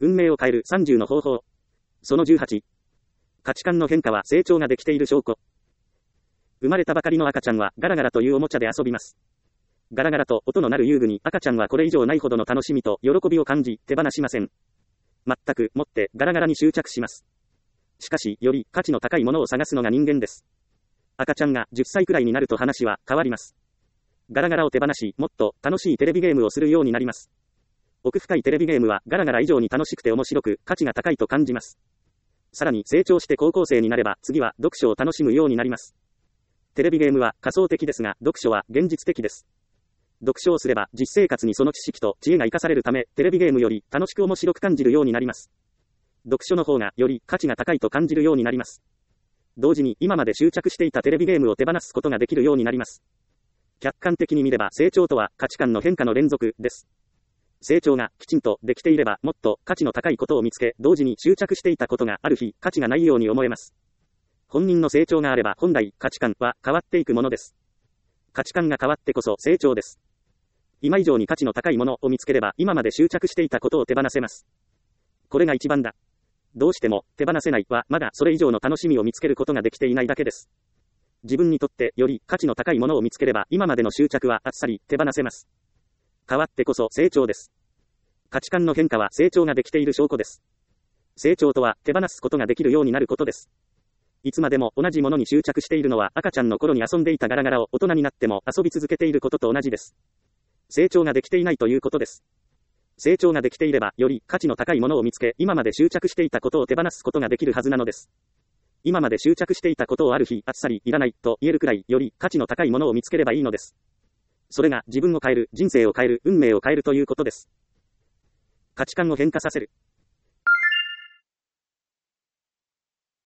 運命を変える30の方法。その18。価値観の変化は成長ができている証拠。生まれたばかりの赤ちゃんはガラガラというおもちゃで遊びます。ガラガラと音の鳴る遊具に赤ちゃんはこれ以上ないほどの楽しみと喜びを感じ手放しません。全くもってガラガラに執着します。しかし、より価値の高いものを探すのが人間です。赤ちゃんが10歳くらいになると話は変わります。ガラガラを手放し、もっと楽しいテレビゲームをするようになります。奥深いテレビゲームはガラガラ以上に楽しくて面白く、価値が高いと感じます。さらに成長して高校生になれば、次は読書を楽しむようになります。テレビゲームは仮想的ですが、読書は現実的です。読書をすれば、実生活にその知識と知恵が生かされるため、テレビゲームより楽しく面白く感じるようになります。読書の方がより価値が高いと感じるようになります。同時に今まで執着していたテレビゲームを手放すことができるようになります。客観的に見れば成長とは価値観の変化の連続です。成長がきちんとできていればもっと価値の高いことを見つけ、同時に執着していたことがある日価値がないように思えます。本人の成長があれば本来価値観は変わっていくものです。価値観が変わってこそ成長です。今以上に価値の高いものを見つければ今まで執着していたことを手放せます。これが一番だ。どうしても手放せないはまだそれ以上の楽しみを見つけることができていないだけです。自分にとってより価値の高いものを見つければ今までの執着はあっさり手放せます。変わってこそ成長です。価値観の変化は成長ができている証拠です。成長とは手放すことができるようになることです。いつまでも同じものに執着しているのは赤ちゃんの頃に遊んでいたガラガラを大人になっても遊び続けていることと同じです。成長ができていないということです。成長ができていればより価値の高いものを見つけ今まで執着していたことを手放すことができるはずなのです。今まで執着していたことをある日あっさりいらないと言えるくらいより価値の高いものを見つければいいのです。それが自分を変える、人生を変える、運命を変えるということです。価値観を変化させる。